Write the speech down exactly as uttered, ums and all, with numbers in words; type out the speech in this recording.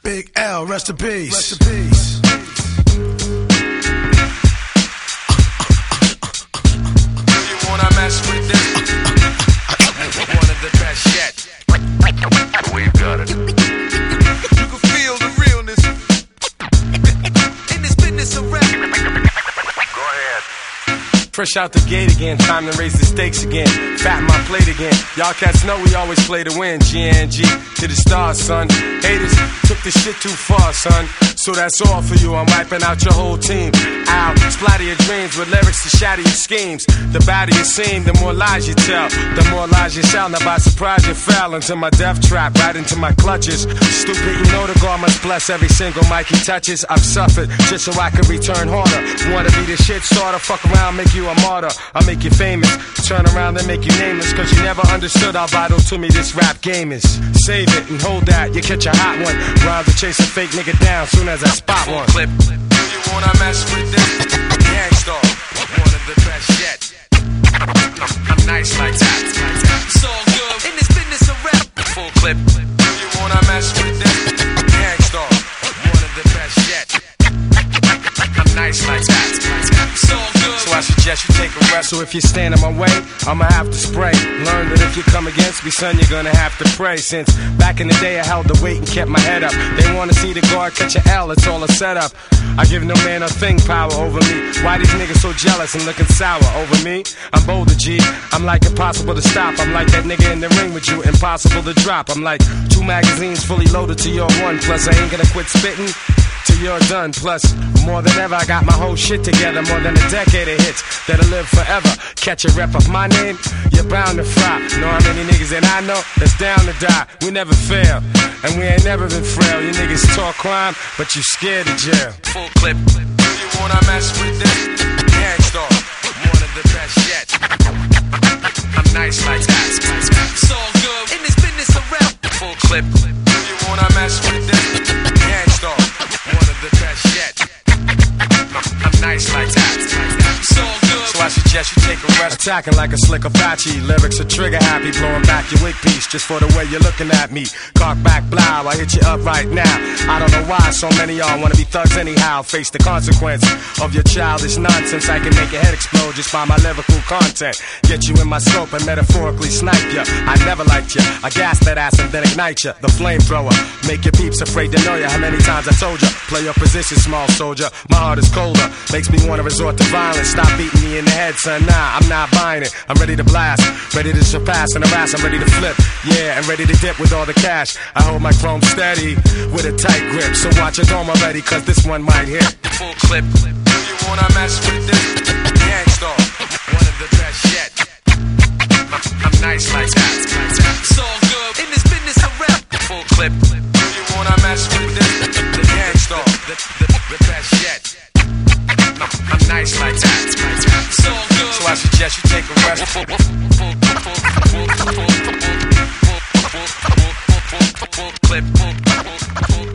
Big L, rest in peace. Rest in peace. You wanna mess with this? One of the best yet. We've got it. You can feel the realness in this business of rap. Go ahead. Fresh out the gate again, time to raise the stakes again. Fatten my plate again. Y'all cats know we always play to win. G N G to the stars, son. Haters took this shit too far, son. So that's all for you. I'm wiping out your whole team. Ow, splatter your dreams with lyrics to shatter your schemes. The badder you seem, the more lies you tell. The more lies you shout. Now by surprise you fell into my death trap, right into my clutches. Stupid, you know the God must bless every single mic he touches. I've suffered just so I can return harder. Wanna be the shit starter? Fuck around, make you a martyr. I'll make you famous. Turn around and make you nameless. Cause you never understood how vital to me this rap game is. Save it and hold that, you catch a hot one. Rhymes to chase a fake nigga down soon as I spot one. Clip. You wanna mess with this? Gangstar, one of the best yet. I'm nice like that. It's all good in this business of rap. Full clip. You wanna mess with this? Gangstar, one of the best yet. I'm nice like that. It's all good. So I suggest you take a rest. So if you stand in my way, I'ma have to spray. Learn that if you come against me, son, you're gonna have to pray. Since back in the day I held the weight and kept my head up. They wanna see the guard catch an L, it's all a setup. I give no man a thing power over me. Why these niggas so jealous and looking sour over me? I'm bolder, G. I'm like impossible to stop. I'm like that nigga in the ring with you, impossible to drop. I'm like two magazines fully loaded to your one. Plus I ain't gonna quit spitting till you're done. Plus, more than ever, I got my whole shit together. More than a decade of hits that'll live forever. Catch a rep of my name, you're bound to fry. Know how many niggas that I know that's down to die. We never fail, and we ain't never been frail. You niggas talk crime, but you scared of jail. Full clip. You wanna mess with this? Gangstar, one of the best yet. I'm nice like that. It's all good in this business of rap. Full clip. You wanna mess with this? Gangstar, one of the best yet. I'm nice like that. It's all good. So I suggest you take a rest. Attacking like a slick Apache. Lyrics are trigger happy. Blowing back your wig piece just for the way you're looking at me. Cock back, blow, I hit you up right now. I don't know why so many y'all wanna be thugs anyhow. Face the consequence of your childish nonsense. I can make your head explode just by my lyrical content. Get you in my scope and metaphorically snipe ya. I never liked ya. I gas that ass and then ignite ya. The flamethrower. Make your peeps afraid to know ya. How many times I told ya? Play your position, small soldier. My heart is colder. Makes me wanna resort to violence. Stop beating me in the head, son. Nah, I'm not buying it. I'm ready to blast. Ready to surpass and harass. I'm ready to flip. Yeah, and ready to dip with all the cash. I hold my chrome steady with a tight grip. So watch your dome already, cause this one might hit. Full clip. You wanna mess with this? Gangstar, one of the best yet. I'm nice like that. It's all good in this business of rap. Full clip. You wanna mess with this? The Gangstar, the, the, the best yet. I'm nice like that. It's all good. So I suggest you take a rest. Full, full, full, full, full, full, full, full, full, full, full, full, full, full clip. Full, full, full.